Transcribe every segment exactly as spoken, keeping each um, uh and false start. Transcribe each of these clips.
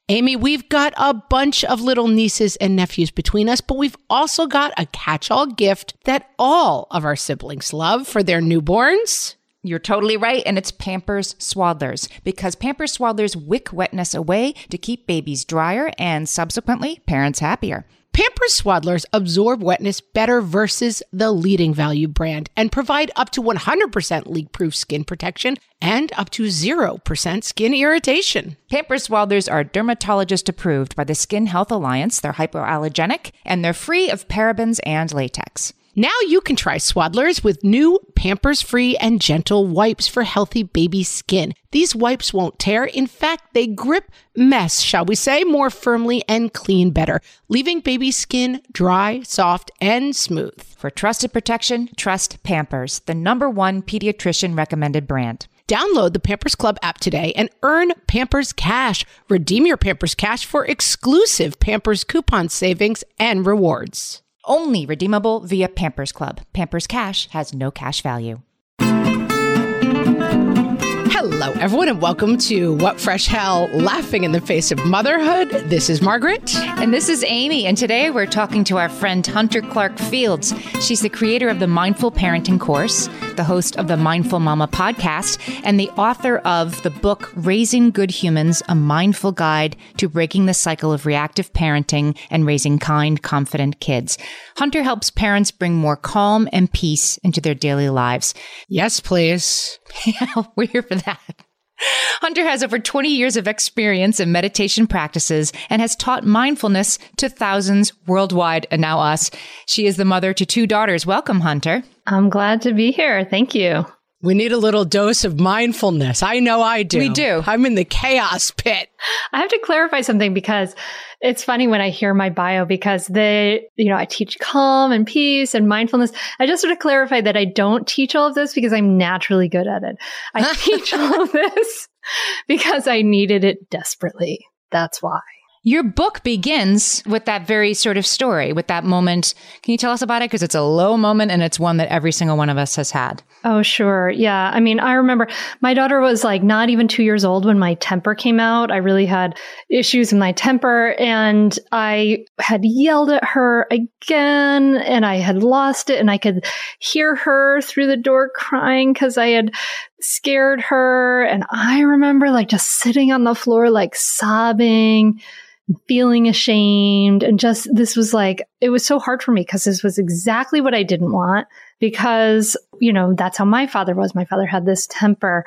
Amy, we've got a bunch of little nieces and nephews between us, but we've also got a catch-all gift that all of our siblings love for their newborns. You're totally right, and it's Pampers Swaddlers, because Pampers Swaddlers wick wetness away to keep babies drier and subsequently parents happier. Pampers Swaddlers absorb wetness better versus the leading value brand and provide up to one hundred percent leak-proof skin protection and up to zero percent skin irritation. Pampers Swaddlers are dermatologist approved by the Skin Health Alliance. They're hypoallergenic and they're free of parabens and latex. Now you can try Swaddlers with new Pampers-free and gentle wipes for healthy baby skin. These wipes won't tear. In fact, they grip mess, shall we say, more firmly and clean better, leaving baby skin dry, soft, and smooth. For trusted protection, trust Pampers, the number one pediatrician recommended brand. Download the Pampers Club app today and earn Pampers Cash. Redeem your Pampers Cash for exclusive Pampers coupon savings and rewards. Only redeemable via Pampers Club. Pampers Cash has no cash value. Hello, everyone, and welcome to What Fresh Hell, Laughing in the Face of Motherhood. This is Margaret. And this is Amy. And today we're talking to our friend Hunter Clarke-Fields. She's the creator of the Mindful Parenting course, the host of the Mindful Mama podcast, and the author of the book Raising Good Humans, A Mindful Guide to Breaking the Cycle of Reactive Parenting and Raising Kind, Confident Kids. Hunter helps parents bring more calm and peace into their daily lives. Yes, please. Yeah, we're here for that. Hunter has over twenty years of experience in meditation practices and has taught mindfulness to thousands worldwide, and now us. She is the mother to two daughters. Welcome, Hunter. I'm glad to be here. Thank you. We need a little dose of mindfulness. I know I do. We do. I'm in the chaos pit. I have to clarify something because it's funny when I hear my bio because they, you know, I teach calm and peace and mindfulness. I just want to clarify that I don't teach all of this because I'm naturally good at it. I teach all of this because I needed it desperately. That's why. Your book begins with that very sort of story, with that moment. Can you tell us about it? Because it's a low moment and it's one that every single one of us has had. Oh, sure. Yeah. I mean, I remember my daughter was like not even two years old when my temper came out. I really had issues with my temper and I had yelled at her again and I had lost it and I could hear her through the door crying because I had scared her. And I remember like just sitting on the floor, like sobbing, feeling ashamed. And just, this was like, it was so hard for me because this was exactly what I didn't want because, you know, that's how my father was. My father had this temper.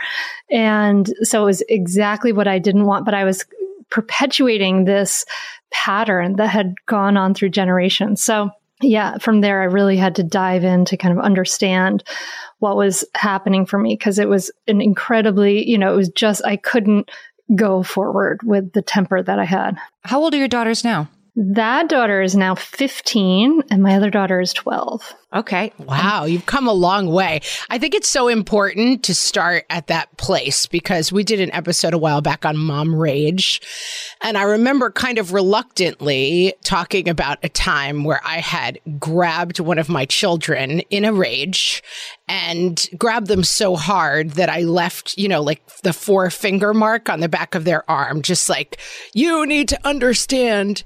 And so it was exactly what I didn't want, but I was perpetuating this pattern that had gone on through generations. So yeah, from there, I really had to dive in to kind of understand what was happening for me because it was an incredibly, you know, it was just, I couldn't go forward with the temper that I had. How old are your daughters now? That daughter is now fifteen and my other daughter is twelve. Okay. Wow, you've come a long way. I think it's so important to start at that place because we did an episode a while back on mom rage. And I remember kind of reluctantly talking about a time where I had grabbed one of my children in a rage and grabbed them so hard that I left, you know, like the four finger mark on the back of their arm, just like, you need to understand.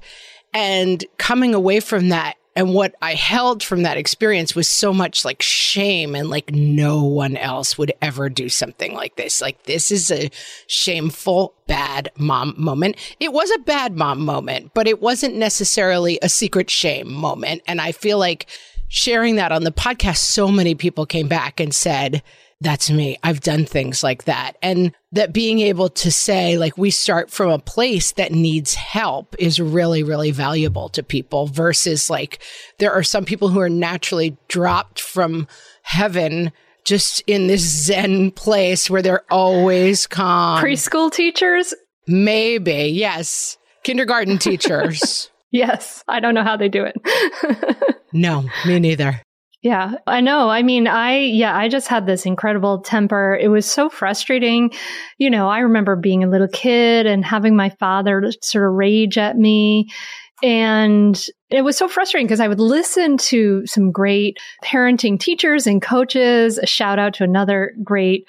And coming away from that, and what I held from that experience was so much like shame and like no one else would ever do something like this. Like this is a shameful, bad mom moment. It was a bad mom moment, but it wasn't necessarily a secret shame moment. And I feel like sharing that on the podcast, so many people came back and said, that's me. I've done things like that. And that being able to say, like, we start from a place that needs help is really, really valuable to people versus like, there are some people who are naturally dropped from heaven just in this Zen place where they're always calm. Preschool teachers? Maybe. Yes. Kindergarten teachers. Yes. I don't know how they do it. No, me neither. Yeah, I know. I mean, I, yeah, I just had this incredible temper. It was so frustrating. You know, I remember being a little kid and having my father sort of rage at me. And it was so frustrating because I would listen to some great parenting teachers and coaches. A shout out to another great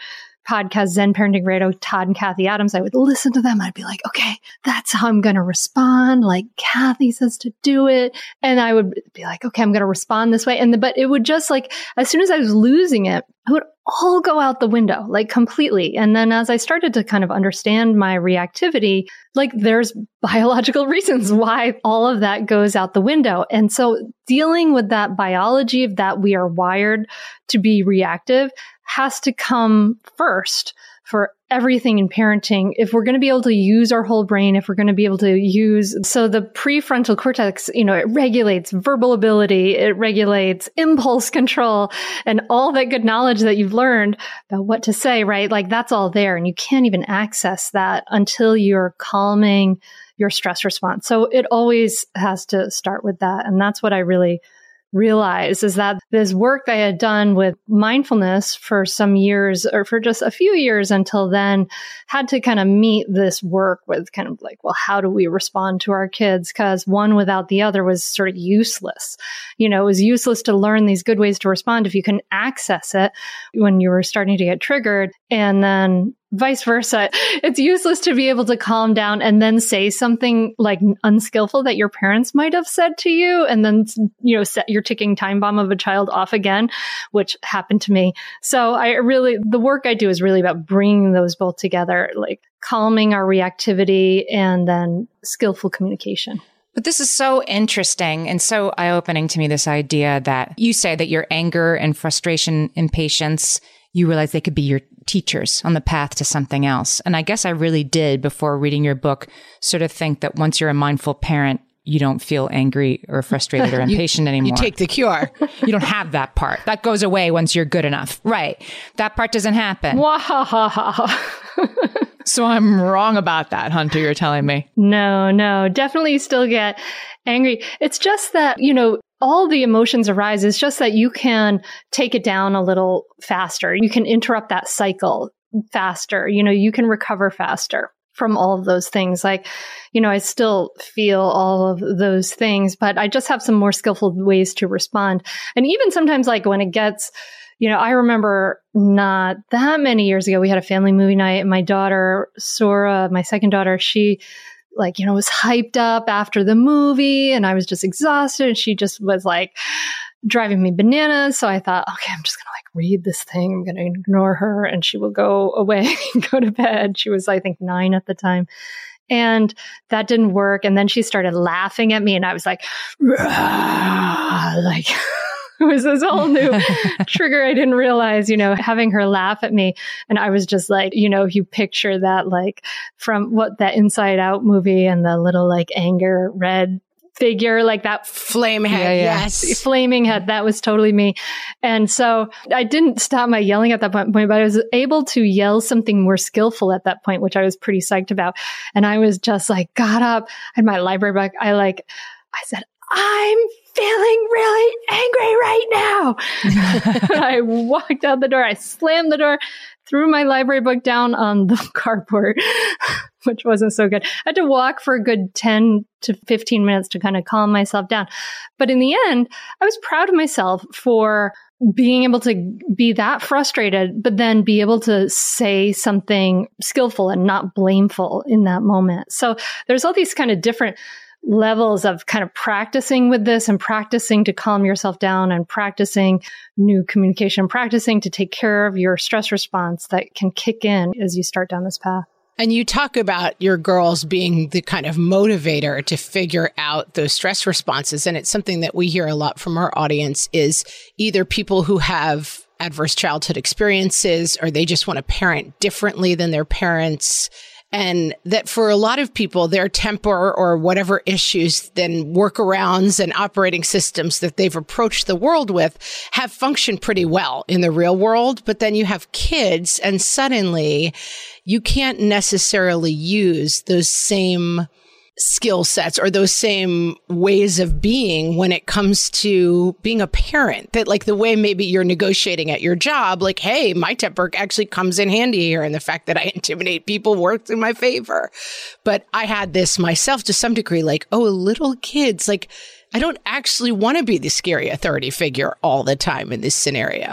podcast, Zen Parenting Radio, Todd and Kathy Adams, I would listen to them. I'd be like, okay, that's how I'm going to respond. Like Kathy says to do it. And I would be like, okay, I'm going to respond this way. And the, but it would just like, as soon as I was losing it, it would all go out the window, like completely. And then as I started to kind of understand my reactivity, like there's biological reasons why all of that goes out the window. And so dealing with that biology of that we are wired to be reactive has to come first for everything in parenting. If we're going to be able to use our whole brain, if we're going to be able to use, so the prefrontal cortex, you know, it regulates verbal ability, it regulates impulse control and all that good knowledge that you've learned about what to say, right? Like that's all there. And you can't even access that until you're calming your stress response. So it always has to start with that. And that's what I really realized is that this work that I had done with mindfulness for some years or for just a few years until then had to kind of meet this work with kind of like, well, how do we respond to our kids? Because one without the other was sort of useless. You know, it was useless to learn these good ways to respond if you couldn't access it when you were starting to get triggered. And then vice versa. It's useless to be able to calm down and then say something like unskillful that your parents might have said to you and then, you know, set your ticking time bomb of a child off again, which happened to me. So I really, the work I do is really about bringing those both together, like calming our reactivity and then skillful communication. But this is so interesting and so eye-opening to me, this idea that you say that your anger and frustration, impatience, you realize they could be your teachers on the path to something else. And I guess I really did, before reading your book, sort of think that once you're a mindful parent, you don't feel angry or frustrated or impatient you, anymore. You take the cure. You don't have that part. That goes away once you're good enough. Right. That part doesn't happen. Wow. So I'm wrong about that, Hunter, you're telling me. No, no, definitely still get angry. It's just that, you know, all the emotions arise. It's just that you can take it down a little faster. You can interrupt that cycle faster. You know, you can recover faster from all of those things. Like, you know, I still feel all of those things, but I just have some more skillful ways to respond. And even sometimes like when it gets, you know, I remember not that many years ago, we had a family movie night and my daughter, Sora, my second daughter, she like, you know, was hyped up after the movie and I was just exhausted. And she just was like driving me bananas. So I thought, okay, I'm just going to like read this thing. I'm going to ignore her and she will go away and go to bed. She was, I think, nine at the time. And that didn't work. And then she started laughing at me and I was like, like, it was this whole new trigger I didn't realize, you know, having her laugh at me. And I was just like, you know, you picture that like from what that Inside Out movie and the little like anger red figure, like that flame head. Yeah, yeah. Yes. Flaming head. That was totally me. And so I didn't stop my yelling at that point, but I was able to yell something more skillful at that point, which I was pretty psyched about. And I was just like, got up, I had my library book. I like, I said, I'm feeling really angry right now. I walked out the door. I slammed the door, threw my library book down on the carport, which wasn't so good. I had to walk for a good ten to fifteen minutes to kind of calm myself down. But in the end, I was proud of myself for being able to be that frustrated, but then be able to say something skillful and not blameful in that moment. So there's all these kind of different levels of kind of practicing with this and practicing to calm yourself down and practicing new communication, practicing to take care of your stress response that can kick in as you start down this path. And you talk about your girls being the kind of motivator to figure out those stress responses. And it's something that we hear a lot from our audience is either people who have adverse childhood experiences or they just want to parent differently than their parents. And that for a lot of people, their temper or whatever issues, then workarounds and operating systems that they've approached the world with have functioned pretty well in the real world. But then you have kids and suddenly you can't necessarily use those same skill sets or those same ways of being when it comes to being a parent. That like the way maybe you're negotiating at your job, like, hey, my temper actually comes in handy here. And the fact that I intimidate people works in my favor. But I had this myself to some degree, like, oh, little kids, like, I don't actually want to be the scary authority figure all the time in this scenario.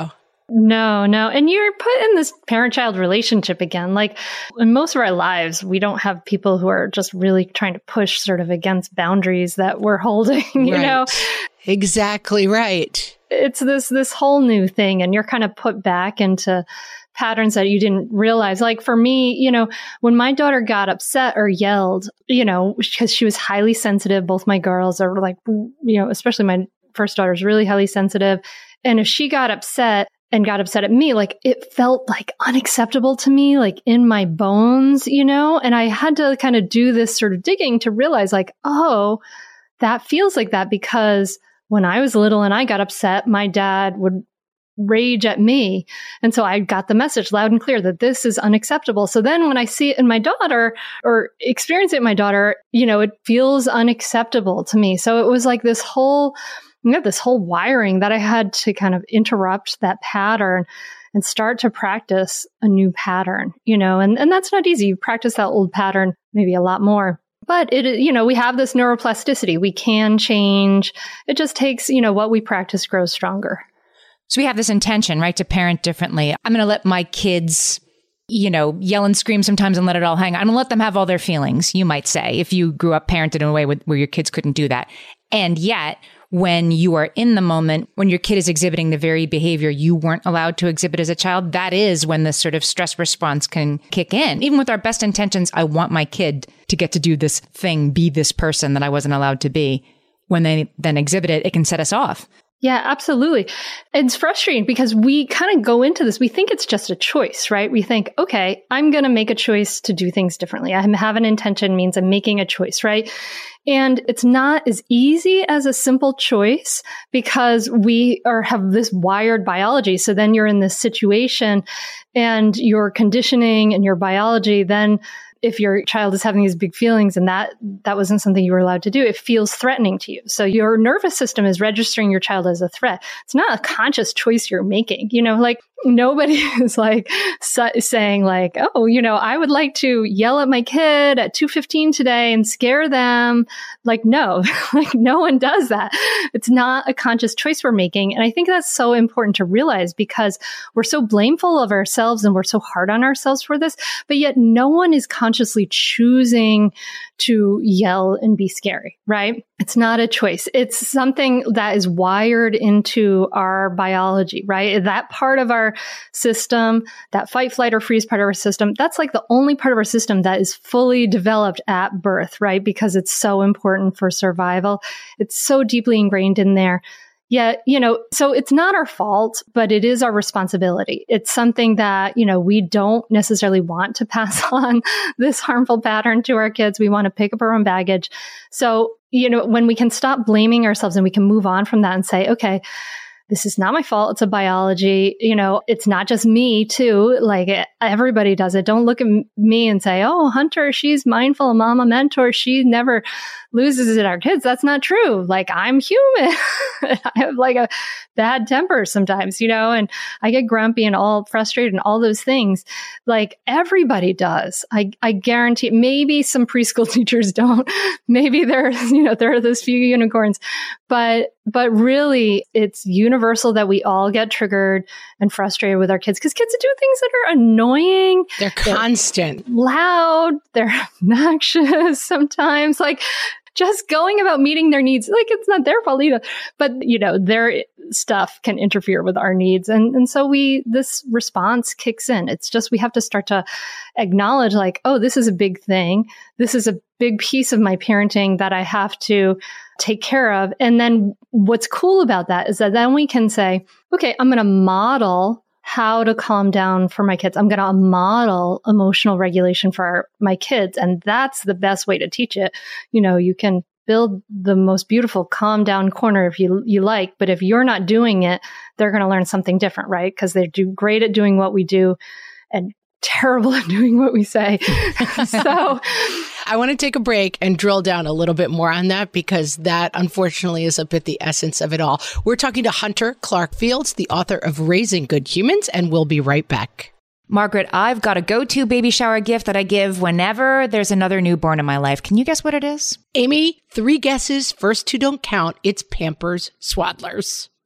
No, no. And you're put in this parent-child relationship again. Like in most of our lives, we don't have people who are just really trying to push sort of against boundaries that we're holding, you right. know? Exactly right. It's this, this whole new thing, and you're kind of put back into patterns that you didn't realize. Like for me, you know, when my daughter got upset or yelled, you know, because she was highly sensitive, both my girls are like, you know, especially my first daughter is really highly sensitive. And if she got upset, and got upset at me, like it felt like unacceptable to me, like in my bones, you know? And I had to kind of do this sort of digging to realize like, oh, that feels like that because when I was little and I got upset, my dad would rage at me. And so I got the message loud and clear that this is unacceptable. So then when I see it in my daughter or experience it in my daughter, you know, it feels unacceptable to me. So it was like this whole You know, this whole wiring that I had to kind of interrupt that pattern and start to practice a new pattern, you know, and, and that's not easy. You practice that old pattern maybe a lot more. But it, you know, we have this neuroplasticity. We can change. It just takes, you know, what we practice grows stronger. So we have this intention, right, to parent differently. I'm going to let my kids, you know, yell and scream sometimes and let it all hang. I'm going to let them have all their feelings, you might say, if you grew up parented in a way with, where your kids couldn't do that. And yet, when you are in the moment, when your kid is exhibiting the very behavior you weren't allowed to exhibit as a child, that is when this sort of stress response can kick in. Even with our best intentions, I want my kid to get to do this thing, be this person that I wasn't allowed to be. When they then exhibit it, it can set us off. Yeah, absolutely. It's frustrating because we kind of go into this. We think it's just a choice, right? We think, okay, I'm going to make a choice to do things differently. I have an intention means I'm making a choice, right? And it's not as easy as a simple choice because we are have this wired biology. So then you're in this situation and your conditioning and your biology then if your child is having these big feelings and that that wasn't something you were allowed to do, it feels threatening to you. So your nervous system is registering your child as a threat. It's not a conscious choice you're making. You know, like nobody is like saying like, oh, you know, I would like to yell at my kid at two fifteen today and scare them. Like, no, like no one does that. It's not a conscious choice we're making. And I think that's so important to realize because we're so blameful of ourselves and we're so hard on ourselves for this, but yet no one is consciously choosing to yell and be scary, right? It's not a choice. It's something that is wired into our biology, right? That part of our system, that fight, flight, or freeze part of our system, that's like the only part of our system that is fully developed at birth, right? Because it's so important for survival. It's so deeply ingrained in there. Yet, you know, so it's not our fault, but it is our responsibility. It's something that, you know, we don't necessarily want to pass on this harmful pattern to our kids. We want to pick up our own baggage. So, you know, when we can stop blaming ourselves and we can move on from that and say, okay, this is not my fault. It's a biology. You know, it's not just me too. Like it, everybody does it. Don't look at me and say, oh, Hunter, she's mindful, mama mentor. She never loses it at our kids. That's not true. Like I'm human. I have like a bad temper sometimes, you know, and I get grumpy and all frustrated and all those things. Like everybody does. I, I guarantee maybe some preschool teachers don't. Maybe there, you know, there are those few unicorns, but, but really it's universal that we all get triggered and frustrated with our kids because kids do things that are annoying. They're constant. They're loud. They're obnoxious sometimes. Like, just going about meeting their needs, like it's not their fault either, but you know, their stuff can interfere with our needs. And, and so we, this response kicks in. It's just, we have to start to acknowledge like, oh, this is a big thing. This is a big piece of my parenting that I have to take care of. And then what's cool about that is that then we can say, okay, I'm going to model how to calm down for my kids. I'm going to model emotional regulation for our, my kids. And that's the best way to teach it. You know, you can build the most beautiful calm down corner if you you like, but if you're not doing it, they're going to learn something different, right? Because they do great at doing what we do and terrible at doing what we say. So I want to take a break and drill down a little bit more on that because that unfortunately is a bit the essence of it all. We're talking to Hunter Clarke-Fields, the author of Raising Good Humans, and we'll be right back. Margaret, I've got a go-to baby shower gift that I give whenever there's another newborn in my life. Can you guess what it is? Amy, three guesses. First two don't count. It's Pampers Swaddlers.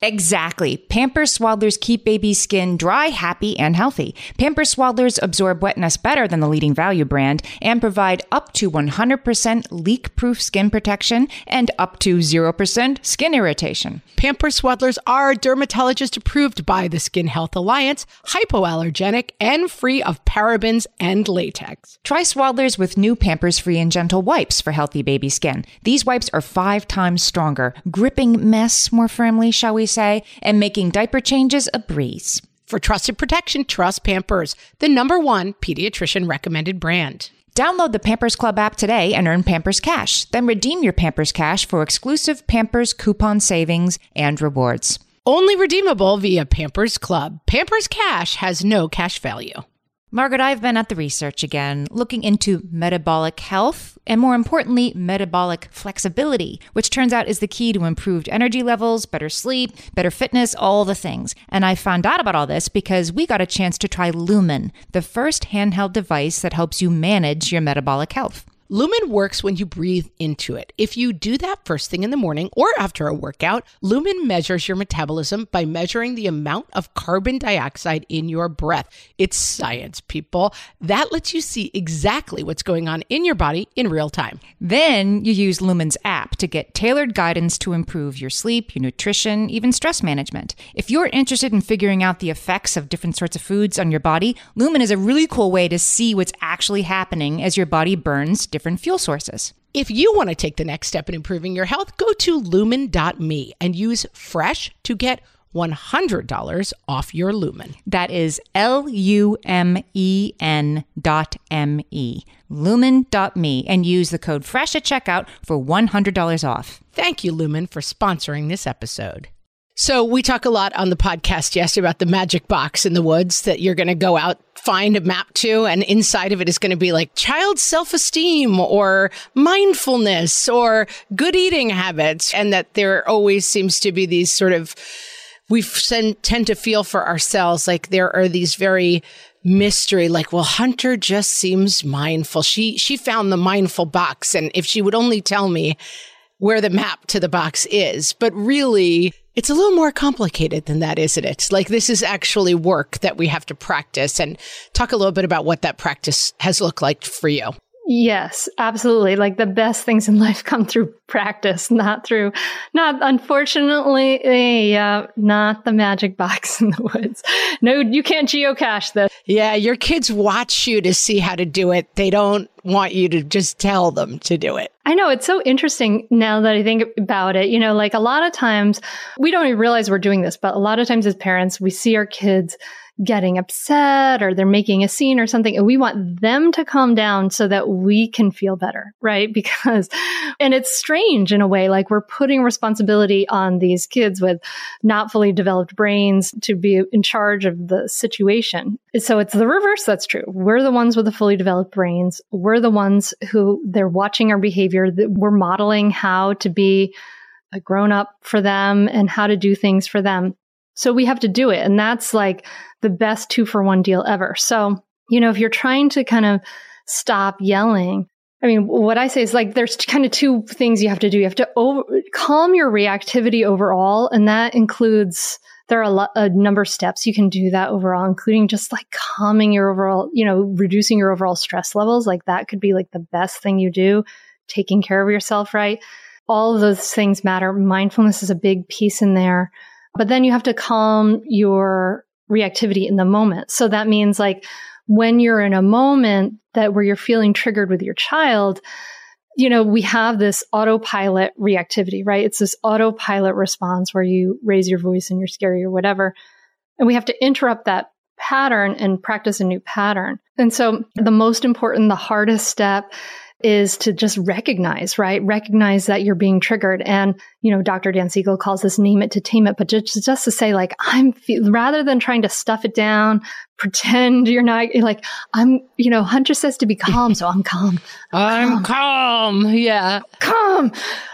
Exactly. Pampers Swaddlers keep baby's skin dry, happy, and healthy. Pampers Swaddlers absorb wetness better than the leading value brand and provide up to one hundred percent leak-proof skin protection and up to zero percent skin irritation. Pampers Swaddlers are dermatologist approved by the Skin Health Alliance, hypoallergenic, and free of parabens and latex. Try Swaddlers with new Pampers Free and Gentle wipes for healthy baby skin. These wipes are five times stronger, gripping mess more firmly, shall we say, and making diaper changes a breeze. For trusted protection, trust Pampers, the number one pediatrician recommended brand. Download the Pampers Club app today and earn Pampers Cash. Then redeem your Pampers Cash for exclusive Pampers coupon savings and rewards. Only redeemable via Pampers Club. Pampers Cash has no cash value. Margaret, I've been at the research again, looking into metabolic health and, more importantly, metabolic flexibility, which turns out is the key to improved energy levels, better sleep, better fitness, all the things. And I found out about all this because we got a chance to try Lumen, the first handheld device that helps you manage your metabolic health. Lumen works when you breathe into it. If you do that first thing in the morning or after a workout, Lumen measures your metabolism by measuring the amount of carbon dioxide in your breath. It's science, people. That lets you see exactly what's going on in your body in real time. Then you use Lumen's app to get tailored guidance to improve your sleep, your nutrition, even stress management. If you're interested in figuring out the effects of different sorts of foods on your body, Lumen is a really cool way to see what's actually happening as your body burns different fuel sources. If you want to take the next step in improving your health, go to lumen dot me and use FRESH to get one hundred dollars off your Lumen. That is L U M E N dot M E. lumen dot me and use the code FRESH at checkout for one hundred dollars off. Thank you, Lumen, for sponsoring this episode. So we talk a lot on the podcast, yes, about the magic box in the woods that you're going to go out, find a map to, and inside of it is going to be like child self-esteem or mindfulness or good eating habits. And that there always seems to be these sort of, we tend to feel for ourselves like there are these very mystery, like, well, Hunter just seems mindful. She, she found the mindful box. And if she would only tell me where the map to the box is, but really it's a little more complicated than that, isn't it? Like, this is actually work that we have to practice, and talk a little bit about what that practice has looked like for you. Yes, absolutely. Like, the best things in life come through practice, not through, not unfortunately, yeah, not the magic box in the woods. No, you can't geocache this. Yeah, your kids watch you to see how to do it. They don't want you to just tell them to do it. I know. It's so interesting now that I think about it. You know, like a lot of times we don't even realize we're doing this, but a lot of times as parents, we see our kids getting upset or they're making a scene or something, and we want them to calm down so that we can feel better, right? Because, and it's strange in a way, like we're putting responsibility on these kids with not fully developed brains to be in charge of the situation. So it's the reverse that's true. We're the ones with the fully developed brains. We're the ones who they're watching our behavior, that we're modeling how to be a grown up for them and how to do things for them. So we have to do it. And that's like the best two for one deal ever. So, you know, if you're trying to kind of stop yelling, I mean, what I say is like, there's kind of two things you have to do. You have to over, calm your reactivity overall. And that includes, there are a, lo- a number of steps you can do that overall, including just like calming your overall, you know, reducing your overall stress levels. Like that could be like the best thing you do, taking care of yourself, right? All of those things matter. Mindfulness is a big piece in there. But then you have to calm your reactivity in the moment. So that means like when you're in a moment that where you're feeling triggered with your child, you know, we have this autopilot reactivity, right? It's this autopilot response where you raise your voice and you're scary or whatever. And we have to interrupt that pattern and practice a new pattern. And so the most important, the hardest step is to just recognize, right? Recognize that you're being triggered. And, you know, Doctor Dan Siegel calls this name it to tame it, but just, just to say like, I'm, fe- rather than trying to stuff it down, pretend you're not, you're like, I'm, you know, Hunter says to be calm, so I'm calm. I'm, I'm calm. calm. Yeah. Calm.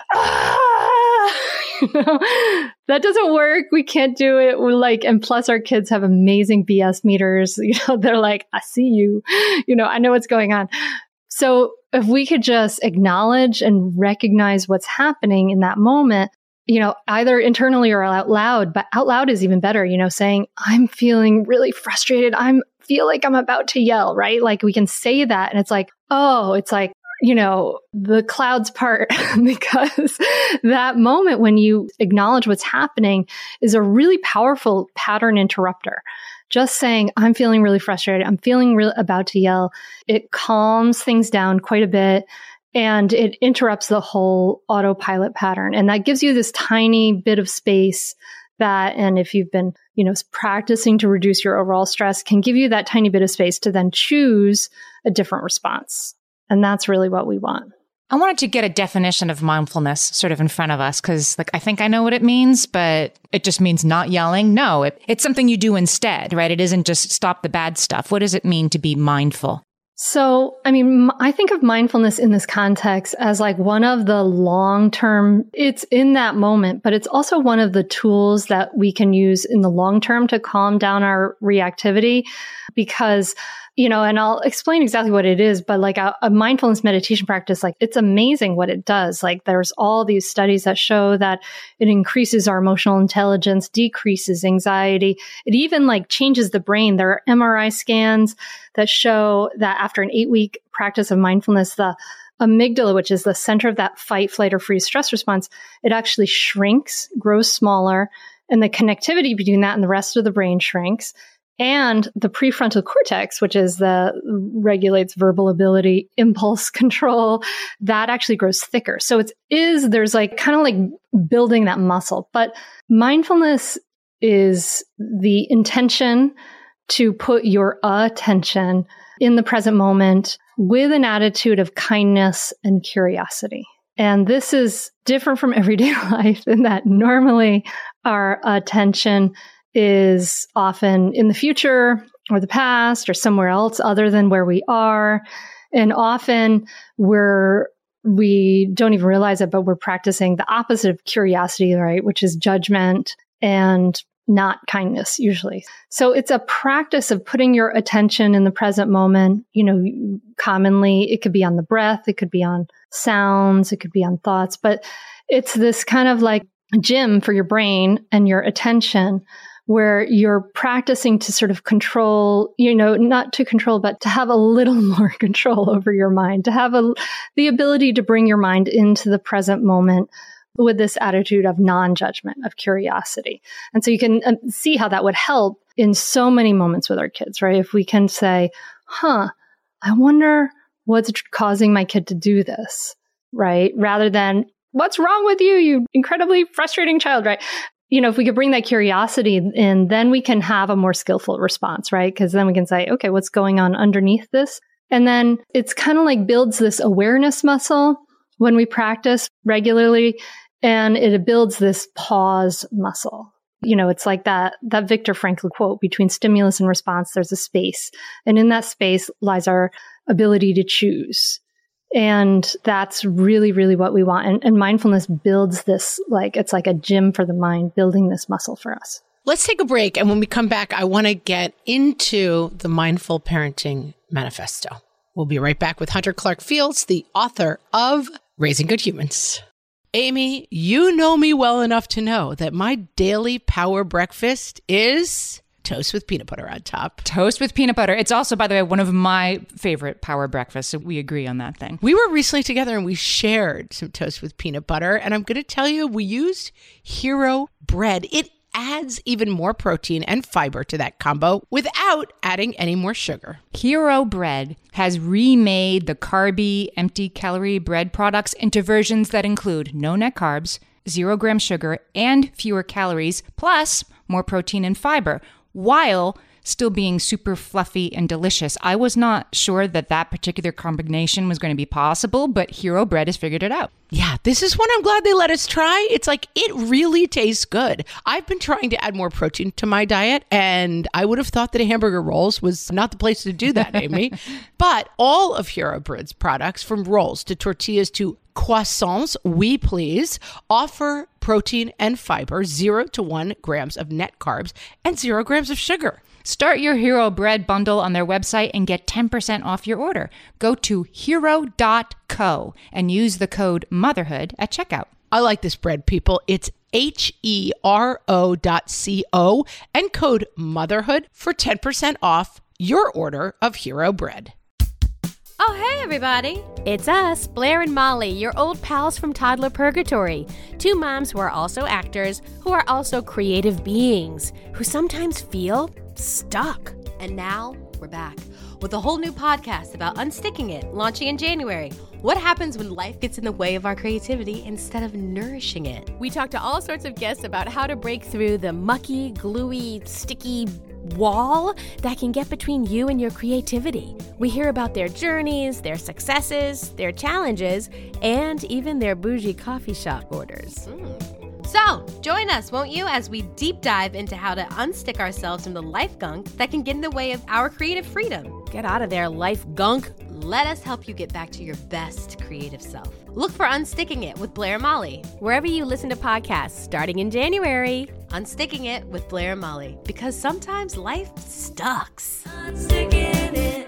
Ah! You know, that doesn't work. We can't do it. We're like, and plus our kids have amazing B S meters. You know, they're like, I see you, you know, I know what's going on. So if we could just acknowledge and recognize what's happening in that moment, you know, either internally or out loud, but out loud is even better, you know, saying, I'm feeling really frustrated. I'm feel like I'm about to yell, right? Like we can say that and it's like, oh, it's like, you know, the clouds part because that moment when you acknowledge what's happening is a really powerful pattern interrupter. Just saying, I'm feeling really frustrated. I'm feeling really about to yell. It calms things down quite a bit and it interrupts the whole autopilot pattern. And that gives you this tiny bit of space that, and if you've been, you know, practicing to reduce your overall stress, can give you that tiny bit of space to then choose a different response. And that's really what we want. I wanted to get a definition of mindfulness sort of in front of us because like I think I know what it means, but it just means not yelling. No, it, it's something you do instead, right? It isn't just stop the bad stuff. What does it mean to be mindful? So, I mean, I think of mindfulness in this context as like one of the long-term, it's in that moment, but it's also one of the tools that we can use in the long term to calm down our reactivity because, you know, and I'll explain exactly what it is, but like a, a mindfulness meditation practice, like it's amazing what it does. Like there's all these studies that show that it increases our emotional intelligence, decreases anxiety. It even like changes the brain. There are M R I scans that show that after an eight week practice of mindfulness, the amygdala, which is the center of that fight, flight, or freeze stress response, it actually shrinks, grows smaller, and the connectivity between that and the rest of the brain shrinks. And the prefrontal cortex, which is the regulates verbal ability, impulse control, that actually grows thicker. So it is, there's like kind of like building that muscle. But mindfulness is the intention to put your attention in the present moment with an attitude of kindness and curiosity. And this is different from everyday life in that normally our attention is often in the future or the past or somewhere else other than where we are. And often we're, we don't even realize it, but we're practicing the opposite of curiosity, right? Which is judgment and not kindness usually. So it's a practice of putting your attention in the present moment. You know, commonly it could be on the breath, it could be on sounds, it could be on thoughts, but it's this kind of like gym for your brain and your attention where you're practicing to sort of control, you know, not to control, but to have a little more control over your mind, to have a, the ability to bring your mind into the present moment with this attitude of non-judgment, of curiosity. And so you can uh, see how that would help in so many moments with our kids, right? If we can say, huh, I wonder what's causing my kid to do this, right? Rather than, what's wrong with you, you incredibly frustrating child, right? You know, if we could bring that curiosity in, then we can have a more skillful response, right? Because then we can say, okay, what's going on underneath this? And then it's kind of like builds this awareness muscle when we practice regularly, and it builds this pause muscle. You know, it's like that, that Viktor Frankl quote, between stimulus and response, there's a space. And in that space lies our ability to choose. And that's really, really what we want. And, and mindfulness builds this, like, it's like a gym for the mind, building this muscle for us. Let's take a break. And when we come back, I want to get into the Mindful Parenting Manifesto. We'll be right back with Hunter Clarke-Fields, the author of Raising Good Humans. Amy, you know me well enough to know that my daily power breakfast is toast with peanut butter on top. Toast with peanut butter. It's also, by the way, one of my favorite power breakfasts. So we agree on that thing. We were recently together and we shared some toast with peanut butter. And I'm going to tell you, we used Hero bread. It adds even more protein and fiber to that combo without adding any more sugar. Hero bread has remade the carby, empty calorie bread products into versions that include no net carbs, zero gram sugar, and fewer calories, plus more protein and fiber, while still being super fluffy and delicious. I was not sure that that particular combination was going to be possible, but Hero Bread has figured it out. Yeah, this is one I'm glad they let us try. It's like, it really tastes good. I've been trying to add more protein to my diet, and I would have thought that a hamburger rolls was not the place to do that, Amy. But all of Hero Bread's products, from rolls to tortillas to croissants, we please, offer protein and fiber, zero to one grams of net carbs, and zero grams of sugar. Start your Hero Bread bundle on their website and get ten percent off your order. Go to hero dot co and use the code motherhood at checkout. I like this bread, people. It's H E R O dot C O and code motherhood for ten percent off your order of Hero Bread. Oh, hey, everybody. It's us, Blair and Molly, your old pals from Toddler Purgatory. Two moms who are also actors, who are also creative beings, who sometimes feel stuck. And now we're back with a whole new podcast about unsticking it, launching in January. What happens when life gets in the way of our creativity instead of nourishing it? We talk to all sorts of guests about how to break through the mucky, gluey, sticky wall that can get between you and your creativity. We hear about their journeys, their successes, their challenges, and even their bougie coffee shop orders. Mm. So, join us, won't you, as we deep dive into how to unstick ourselves from the life gunk that can get in the way of our creative freedom. Get out of there, life gunk. Let us help you get back to your best creative self. Look for Unsticking It with Blair and Molly, wherever you listen to podcasts, starting in January. Unsticking It with Blair and Molly, because sometimes life sucks. Unsticking it.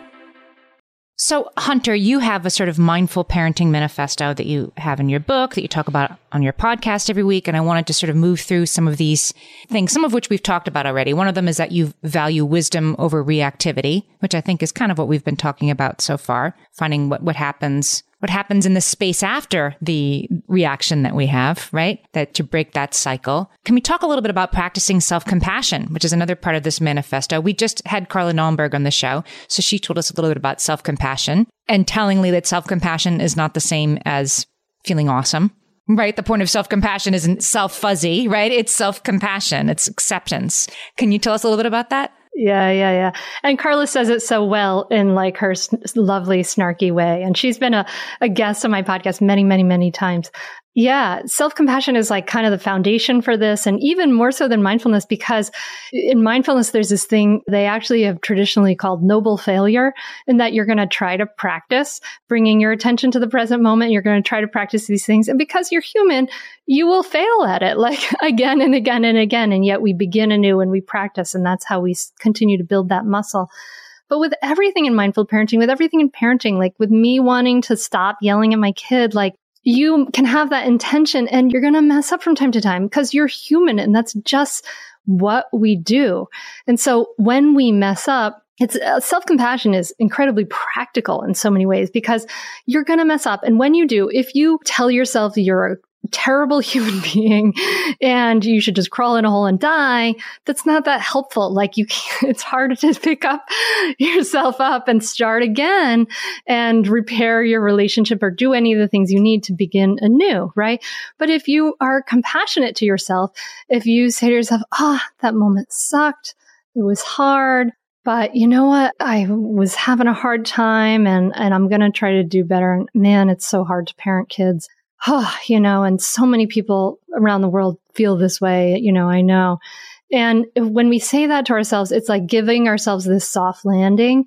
So, Hunter, you have a sort of mindful parenting manifesto that you have in your book, that you talk about on your podcast every week. And I wanted to sort of move through some of these things, some of which we've talked about already. One of them is that you value wisdom over reactivity, which I think is kind of what we've been talking about so far, finding what, what happens what happens in the space after the reaction that we have, right? That to break that cycle. Can we talk a little bit about practicing self-compassion, which is another part of this manifesto? We just had Carla Naumburg on the show, so she told us a little bit about self-compassion, and tellingly that self-compassion is not the same as feeling awesome, right? The point of self-compassion isn't self-fuzzy, right? It's self-compassion. It's acceptance. Can you tell us a little bit about that? Yeah, yeah, yeah. And Carla says it so well in like her s- lovely, snarky way. And she's been a, a guest on my podcast many, many, many times. Yeah, self-compassion is like kind of the foundation for this, and even more so than mindfulness, because in mindfulness, there's this thing they actually have traditionally called noble failure, in that you're going to try to practice bringing your attention to the present moment. You're going to try to practice these things. And because you're human, you will fail at it like again and again and again. And yet we begin anew and we practice. And that's how we continue to build that muscle. But with everything in mindful parenting, with everything in parenting, like with me wanting to stop yelling at my kid, like, you can have that intention and you're going to mess up from time to time because you're human and that's just what we do. And so when we mess up, it's uh, self-compassion is incredibly practical in so many ways because you're going to mess up. And when you do, if you tell yourself you're a terrible human being and you should just crawl in a hole and die, that's not that helpful. Like you can't, it's hard to pick up yourself up and start again and repair your relationship or do any of the things you need to begin anew, right? But if you are compassionate to yourself, if you say to yourself, ah, oh, that moment sucked, it was hard, but you know what? I was having a hard time and, and I'm going to try to do better. And man, it's so hard to parent kids. Oh, you know, and so many people around the world feel this way, you know, I know. And when we say that to ourselves, it's like giving ourselves this soft landing.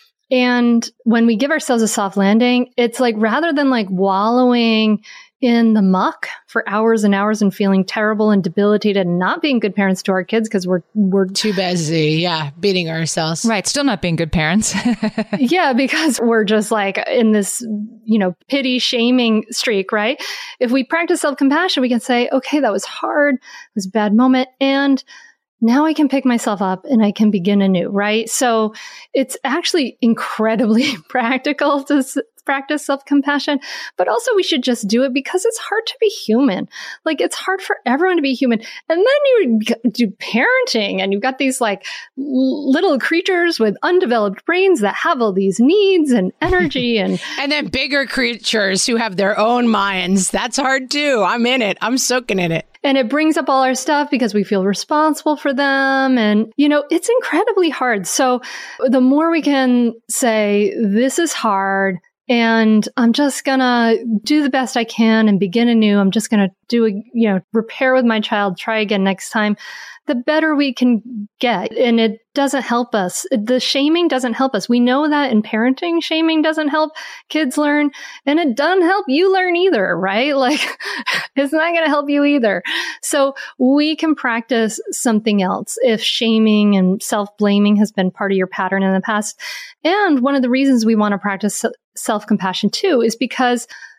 And when we give ourselves a soft landing, it's like rather than like wallowing in the muck for hours and hours and feeling terrible and debilitated and not being good parents to our kids because we're we're too busy, yeah, beating ourselves. Right, still not being good parents. Yeah, because we're just like in this, you know, pity shaming streak, right? If we practice self-compassion, we can say, okay, that was hard, it was a bad moment, and now I can pick myself up and I can begin anew, right? So it's actually incredibly practical to s- practice self-compassion, but also we should just do it because it's hard to be human. Like it's hard for everyone to be human. And then you do parenting and you've got these like little creatures with undeveloped brains that have all these needs and energy and and then bigger creatures who have their own minds. That's hard too. I'm in it. I'm soaking in it. And it brings up all our stuff because we feel responsible for them. And, you know, it's incredibly hard. So the more we can say, this is hard, and I'm just going to do the best I can and begin anew. I'm just going to do a, you know, repair with my child, try again next time, the better we can get. And it doesn't help us. The shaming doesn't help us. We know that in parenting, shaming doesn't help kids learn, and it doesn't help you learn either, right? Like it's not going to help you either. So we can practice something else if shaming and self-blaming has been part of your pattern in the past. And one of the reasons we want to practice self-compassion too is because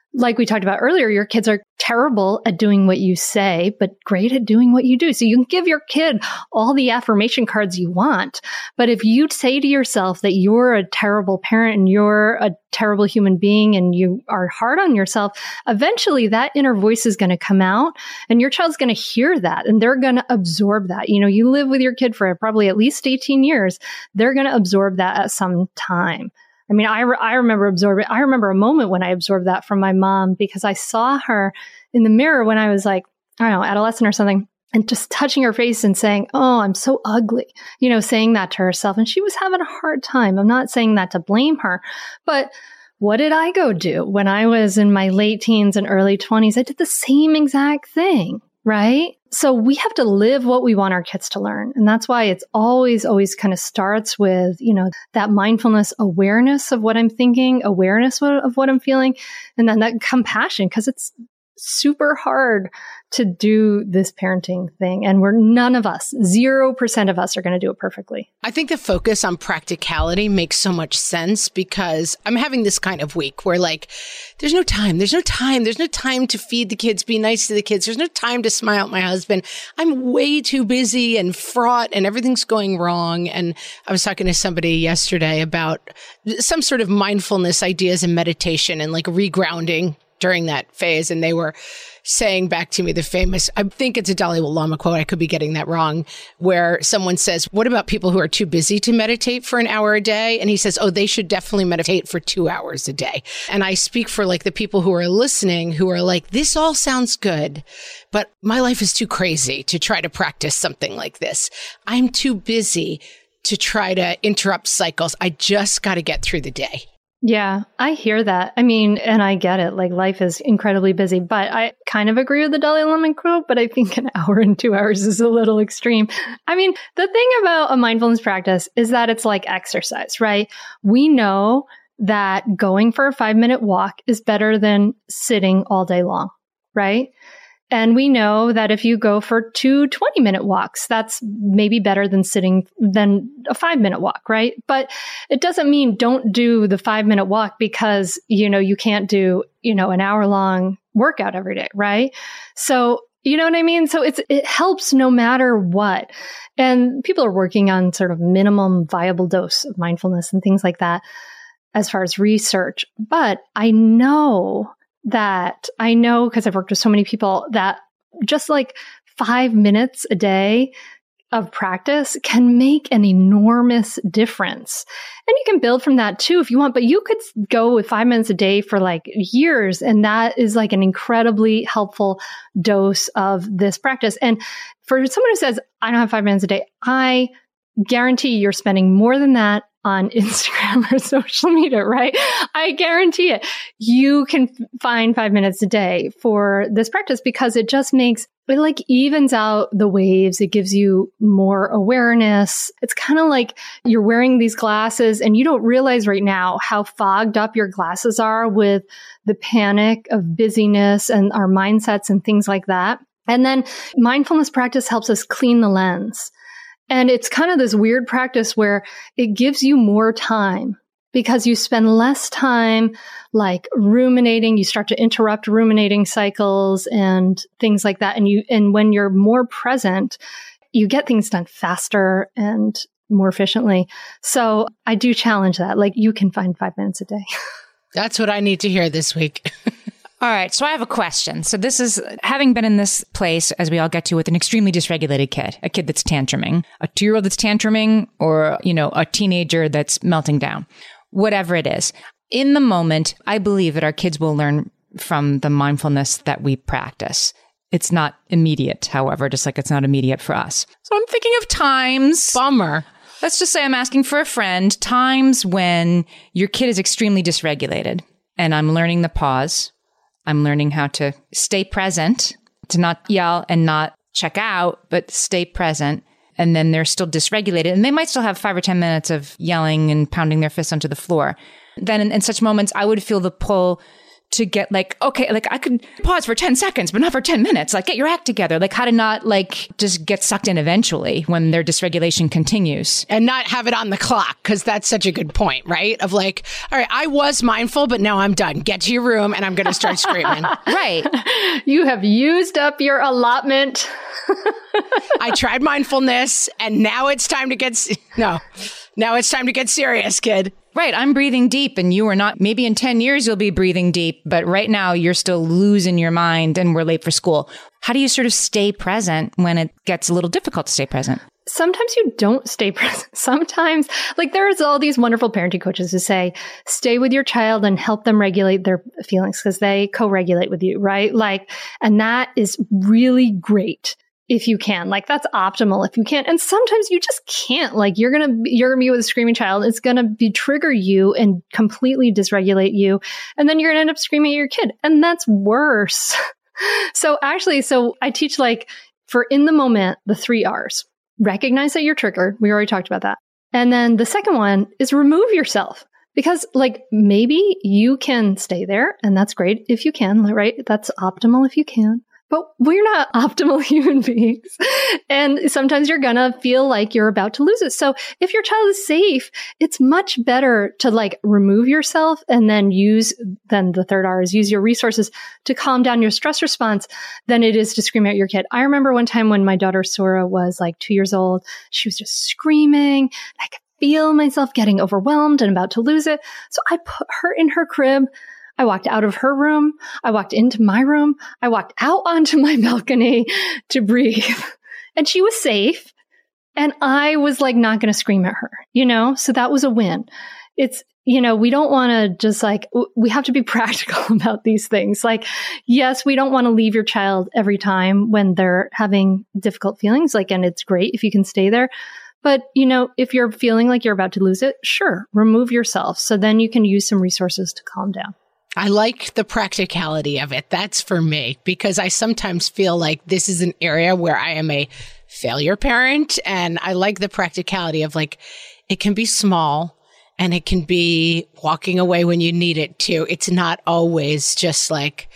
like we talked about earlier, your kids are terrible at doing what you say, but great at doing what you do. So you can give your kid all the affirmation cards you want. But if you say to yourself that you're a terrible parent and you're a terrible human being and you are hard on yourself, eventually that inner voice is going to come out and your child's going to hear that and they're going to absorb that. You know, you live with your kid for probably at least eighteen years. They're going to absorb that at some time. I mean, I, re- I remember absorbing, I remember a moment when I absorbed that from my mom because I saw her in the mirror when I was like, I don't know, adolescent or something, and just touching her face and saying, oh, I'm so ugly, you know, saying that to herself. And she was having a hard time. I'm not saying that to blame her, but what did I go do when I was in my late teens and early twenties? I did the same exact thing. Right? So we have to live what we want our kids to learn. And that's why it's always, always kind of starts with, you know, that mindfulness awareness of what I'm thinking, awareness of what I'm feeling, and then that compassion, because it's super hard to do this parenting thing. And we're none of us, zero percent of us are going to do it perfectly. I think the focus on practicality makes so much sense because I'm having this kind of week where like, there's no time, there's no time, there's no time to feed the kids, be nice to the kids. There's no time to smile at my husband. I'm way too busy and fraught and everything's going wrong. And I was talking to somebody yesterday about some sort of mindfulness ideas and meditation and like regrounding during that phase. And they were saying back to me the famous, I think it's a Dalai Lama quote, I could be getting that wrong, where someone says, what about people who are too busy to meditate for an hour a day? And he says, oh, they should definitely meditate for two hours a day. And I speak for like the people who are listening who are like, this all sounds good, but my life is too crazy to try to practice something like this. I'm too busy to try to interrupt cycles. I just got to get through the day. Yeah, I hear that. I mean, and I get it. Like life is incredibly busy, but I kind of agree with the Dalai Lama quote, but I think an hour and two hours is a little extreme. I mean, the thing about a mindfulness practice is that it's like exercise, right? We know that going for a five minute walk is better than sitting all day long, right? And we know that if you go for two twenty minute walks, that's maybe better than sitting than a five minute walk, right? But it doesn't mean don't do the five minute walk because, you know, you can't do, you know, an hour long workout every day, right? So, you know what I mean? So it's, it helps no matter what. And people are working on sort of minimum viable dose of mindfulness and things like that as far as research. But I know that I know because I've worked with so many people that just like five minutes a day of practice can make an enormous difference. And you can build from that too if you want, but you could go with five minutes a day for like years. And that is like an incredibly helpful dose of this practice. And for someone who says, I don't have five minutes a day, I guarantee you're spending more than that on Instagram or social media, right? I guarantee it. You can find five minutes a day for this practice because it just makes, it like evens out the waves. It gives you more awareness. It's kind of like you're wearing these glasses and you don't realize right now how fogged up your glasses are with the panic of busyness and our mindsets and things like that. And then mindfulness practice helps us clean the lens. And it's kind of this weird practice where it gives you more time because you spend less time like ruminating. You start to interrupt ruminating cycles and things like that. And you, and when you're more present, you get things done faster and more efficiently. So I do challenge that. Like you can find five minutes a day. That's what I need to hear this week. All right. So I have a question. So this is having been in this place, as we all get to, with an extremely dysregulated kid, a kid that's tantruming, a two-year-old that's tantruming, or, you know, a teenager that's melting down, whatever it is. In the moment, I believe that our kids will learn from the mindfulness that we practice. It's not immediate, however, just like it's not immediate for us. So I'm thinking of times. Bummer. Let's just say I'm asking for a friend, times when your kid is extremely dysregulated and I'm learning the pause. I'm learning how to stay present, to not yell and not check out, but stay present. And then they're still dysregulated. And they might still have five or ten minutes of yelling and pounding their fists onto the floor. Then in, in such moments, I would feel the pull to get like, okay, like I could pause for ten seconds, but not for ten minutes. Like get your act together. Like how to not like just get sucked in eventually when their dysregulation continues. And not have it on the clock, because that's such a good point, right? Of like, all right, I was mindful, but now I'm done. Get to your room and I'm going to start screaming. Right. You have used up your allotment. I tried mindfulness and now it's time to get, se- no, now it's time to get serious, kid. Right. I'm breathing deep and you are not. Maybe in ten years, you'll be breathing deep. But right now, you're still losing your mind and we're late for school. How do you sort of stay present when it gets a little difficult to stay present? Sometimes you don't stay present. Sometimes, like there's all these wonderful parenting coaches who say, stay with your child and help them regulate their feelings because they co-regulate with you, right? Like, and that is really great. If you can, like that's optimal if you can. And sometimes you just can't, like you're going to, you're going to be with a screaming child. It's going to be trigger you and completely dysregulate you. And then you're going to end up screaming at your kid. And that's worse. So actually, so I teach like for in the moment, the three R's, recognize that you're triggered. We already talked about that. And then the second one is remove yourself. Because like maybe you can stay there and that's great if you can, right? That's optimal if you can. But we're not optimal human beings. And sometimes you're going to feel like you're about to lose it. So if your child is safe, it's much better to like remove yourself and then use, then the third R is use your resources to calm down your stress response than it is to scream at your kid. I remember one time when my daughter Sora was like two years old, she was just screaming. I could feel myself getting overwhelmed and about to lose it. So I put her in her crib. I walked out of her room. I walked into my room. I walked out onto my balcony to breathe. And she was safe. And I was like not going to scream at her, you know? So that was a win. It's, you know, we don't want to just like, we have to be practical about these things. Like, yes, we don't want to leave your child every time when they're having difficult feelings. Like, and it's great if you can stay there. But, you know, if you're feeling like you're about to lose it, sure, remove yourself. So then you can use some resources to calm down. I like the practicality of it. That's for me, because I sometimes feel like this is an area where I am a failure parent. And I like the practicality of like, it can be small and it can be walking away when you need it to. It's not always just like,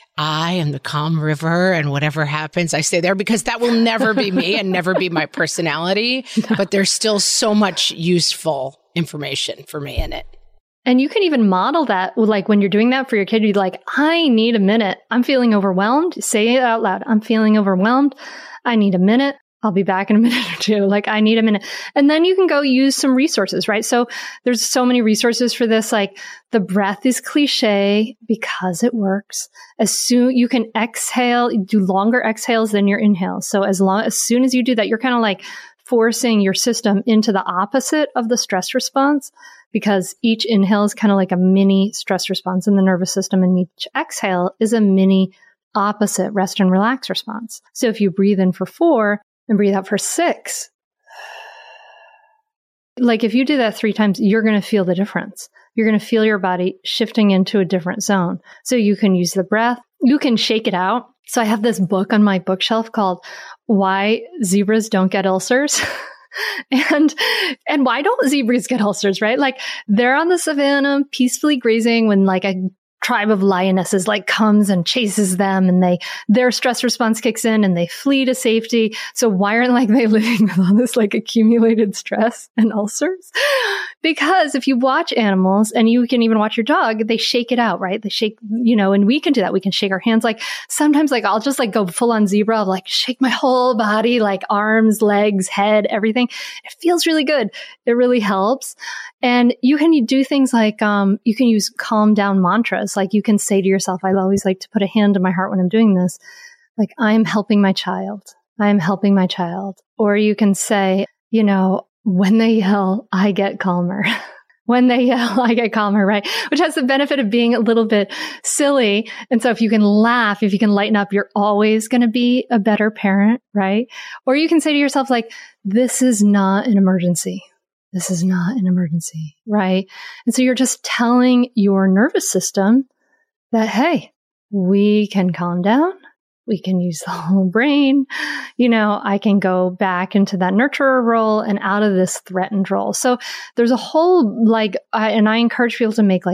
I am the calm river and whatever happens, I stay there, because that will never be me and never be my personality. No. But there's still so much useful information for me in it. And you can even model that, like when you're doing that for your kid, you're like, I need a minute. I'm feeling overwhelmed. Say it out loud. I'm feeling overwhelmed. I need a minute. I'll be back in a minute or two. Like I need a minute. And then you can go use some resources, right? So there's so many resources for this. Like the breath is cliche because it works. As soon you can exhale, do longer exhales than your inhales. So as long, as soon as you do that, you're kind of like forcing your system into the opposite of the stress response, because each inhale is kind of like a mini stress response in the nervous system, and each exhale is a mini opposite rest and relax response. So if you breathe in for four and breathe out for six, like if you do that three times, you're going to feel the difference. You're going to feel your body shifting into a different zone. So you can use the breath. You can shake it out. So I have this book on my bookshelf called Why Zebras Don't Get Ulcers. And, and why don't zebras get ulcers, right? Like they're on the savannah peacefully grazing when like a tribe of lionesses like comes and chases them, and they, their stress response kicks in and they flee to safety. So why aren't like they living with all this like accumulated stress and ulcers? Because if you watch animals, and you can even watch your dog, they shake it out, right? They shake, you know, and we can do that. We can shake our hands. Like sometimes like I'll just like go full on zebra, I'll like shake my whole body, like arms, legs, head, everything. It feels really good. It really helps. And you can do things like, um, you can use calm down mantras. Like you can say to yourself, I always like to put a hand to my heart when I'm doing this. Like, I'm helping my child. I'm helping my child. Or you can say, you know, when they yell, I get calmer. When they yell, I get calmer, right? Which has the benefit of being a little bit silly. And so if you can laugh, if you can lighten up, you're always going to be a better parent, right? Or you can say to yourself, like, this is not an emergency. This is not an emergency, right? And so you're just telling your nervous system that, hey, we can calm down. We can use the whole brain. You know, I can go back into that nurturer role and out of this threatened role. So there's a whole like, I, and I encourage people to make like a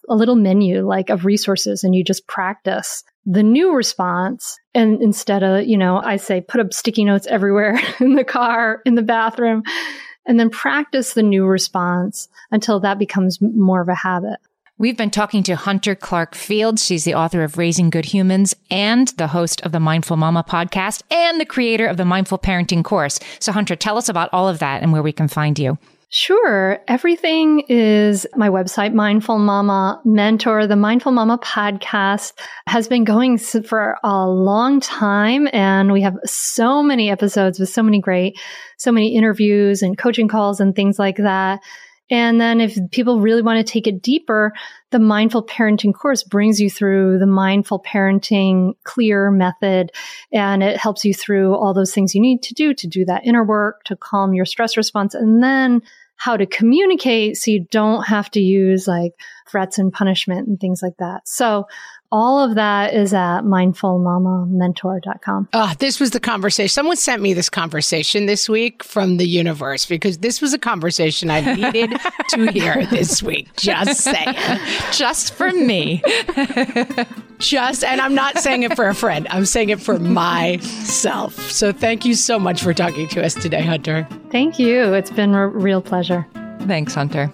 a little menu like of resources, and you just practice the new response. And instead of, you know, I say put up sticky notes everywhere in the car, in the bathroom, and then practice the new response until that becomes more of a habit. We've been talking to Hunter Clarke-Fields. She's the author of Raising Good Humans and the host of the Mindful Mama podcast and the creator of the Mindful Parenting course. So Hunter, tell us about all of that and where we can find you. Sure. Everything is my website, Mindful Mama Mentor. The Mindful Mama podcast has been going for a long time, and we have so many episodes with so many great, so many interviews and coaching calls and things like that. And then if people really want to take it deeper, the Mindful Parenting course brings you through the Mindful Parenting clear method, and it helps you through all those things you need to do to do that inner work, to calm your stress response, and then how to communicate so you don't have to use like threats and punishment and things like that. So all of that is at mindful mama mentor dot com. Oh, this was the conversation. Someone sent me this conversation this week from the universe, because this was a conversation I needed to hear this week. Just saying. Just for me. Just, and I'm not saying it for a friend. I'm saying it for myself. So thank you so much for talking to us today, Hunter. Thank you. It's been a real pleasure. Thanks, Hunter.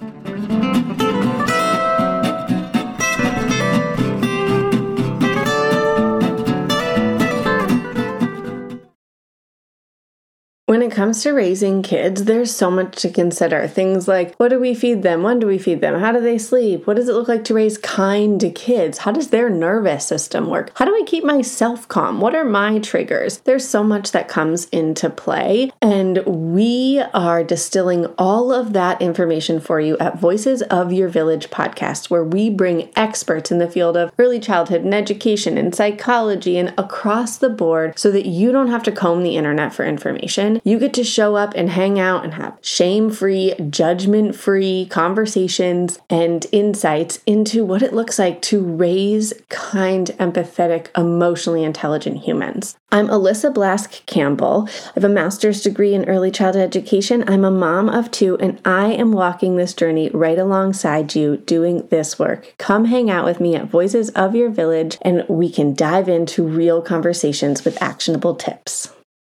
When it comes to raising kids, there's so much to consider. Things like, what do we feed them? When do we feed them? How do they sleep? What does it look like to raise kind kids? How does their nervous system work? How do I keep myself calm? What are my triggers? There's so much that comes into play, and we are distilling all of that information for you at Voices of Your Village podcast, where we bring experts in the field of early childhood and education and psychology and across the board so that you don't have to comb the internet for information. You get to show up and hang out and have shame-free, judgment-free conversations and insights into what it looks like to raise kind, empathetic, emotionally intelligent humans. I'm Alyssa Blask Campbell. I have a master's degree in early childhood education. I'm a mom of two, and I am walking this journey right alongside you doing this work. Come hang out with me at Voices of Your Village, and we can dive into real conversations with actionable tips.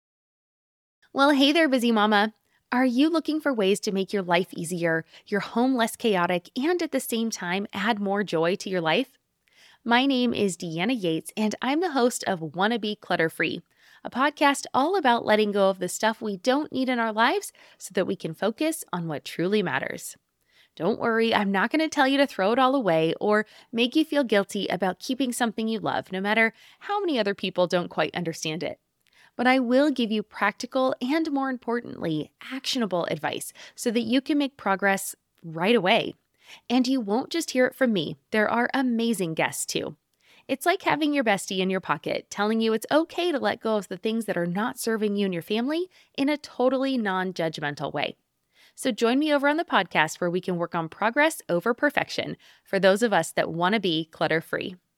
Well, hey there, busy mama. Are you looking for ways to make your life easier, your home less chaotic, and at the same time add more joy to your life? My name is Deanna Yates, and I'm the host of Wanna Be Clutter-Free, a podcast all about letting go of the stuff we don't need in our lives so that we can focus on what truly matters. Don't worry, I'm not going to tell you to throw it all away or make you feel guilty about keeping something you love, no matter how many other people don't quite understand it. But I will give you practical and, more importantly, actionable advice so that you can make progress right away. And you won't just hear it from me. There are amazing guests too. It's like having your bestie in your pocket telling you it's okay to let go of the things that are not serving you and your family in a totally non-judgmental way. So join me over on the podcast where we can work on progress over perfection for those of us that want to be clutter-free.